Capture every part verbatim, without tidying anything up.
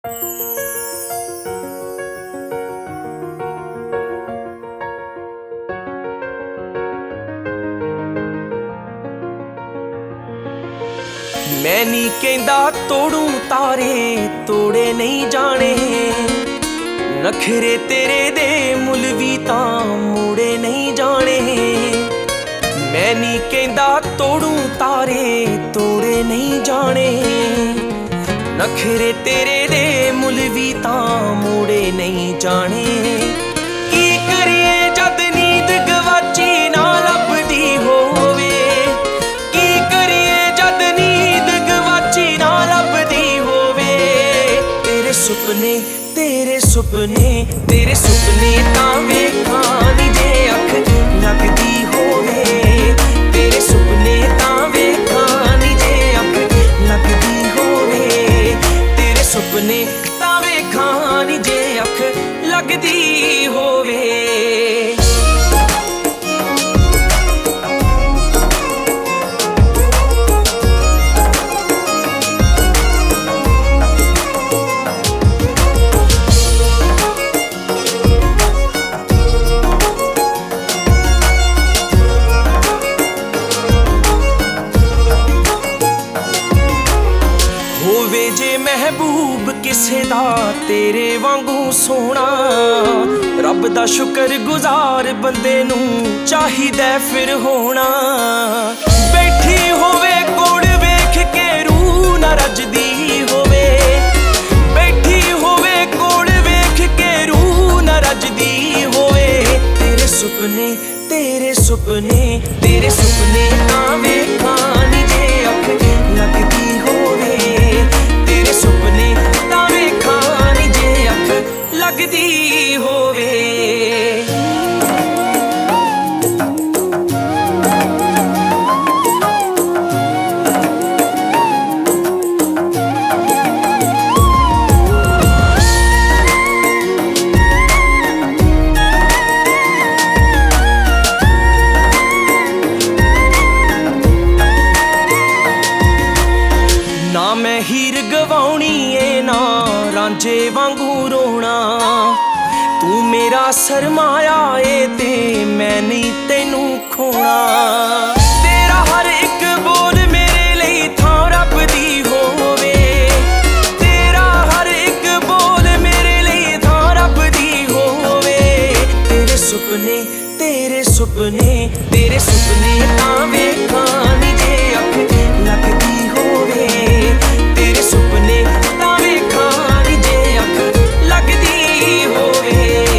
मैं नी कहंदा तोड़ू तारे तोड़े नहीं जाने, नखरे तेरे दे मुल भी तां मोड़े नहीं जाने। मैं नी कहंदा तोड़ू तारे तोड़े नहीं जाने, नखरे तेरे दे मुल भी तां मोड़े नहीं जाने। की करिए जद नींद गवाची ना लभदी होवे, की करिए जद नींद गवाची ना लभदी होवे। तेरे सुपने तेरे सुपने तेरे सुपने तां वेखां नी जे अख लगदी होवे। तेरे सुपने तां वेखां नी जे अख लगदी होवे। तेरे सुपने तां वेखां नी जे अख लगदी होवे। होवे जे महबूब किसे दा तेरे वांगू सोना, रब दा शुकर गुजार बंदे नू चाहिदा फिर होना। बैठी होवे कोड़ वेख के रूह ना रजदी होवे, बैठी होवे कोड़ वेख के रूह ना रजदी होवे। तेरे सुपने तेरे सुपने तेरे सुपने तां वेखां नी जे अख लगदी होवे। तेरे सुपने तां वेखां नी जे अख लगदी होवे। ना मैं हीर गवाउणी ए ना रांझे वांगू रोना, तू मेरा सरमाया ए ते मैं नहीं तेनू खोना। तेरा हर एक बोल मेरे लिए थां रबदी होवे, तेरा हर एक बोल मेरे लिए थां रबदी होवे। तेरे सुपने तेरे सुपने तेरे सुपने तां वेखां नी जे अख लगदी होवे। तेरे सुपने तां वेखां नी जे अख लगदी होवे।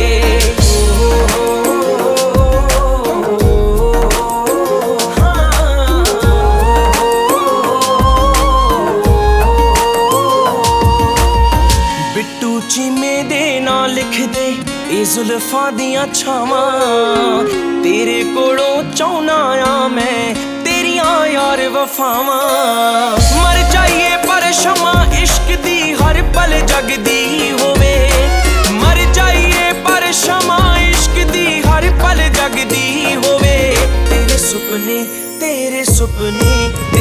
बिट्टू चीमे दे ना लिख दे ए जुल्फां दियां छावां, तेरे कोलों चाहुना आ मैं तेरियां यार वफावां। मर जाइए पर शमा इश्क दी हर पल जगदी होवे, मर जाइए पर शमा इश्क दी हर पल जगदी होवे। तेरे सुपने तेरे सुपने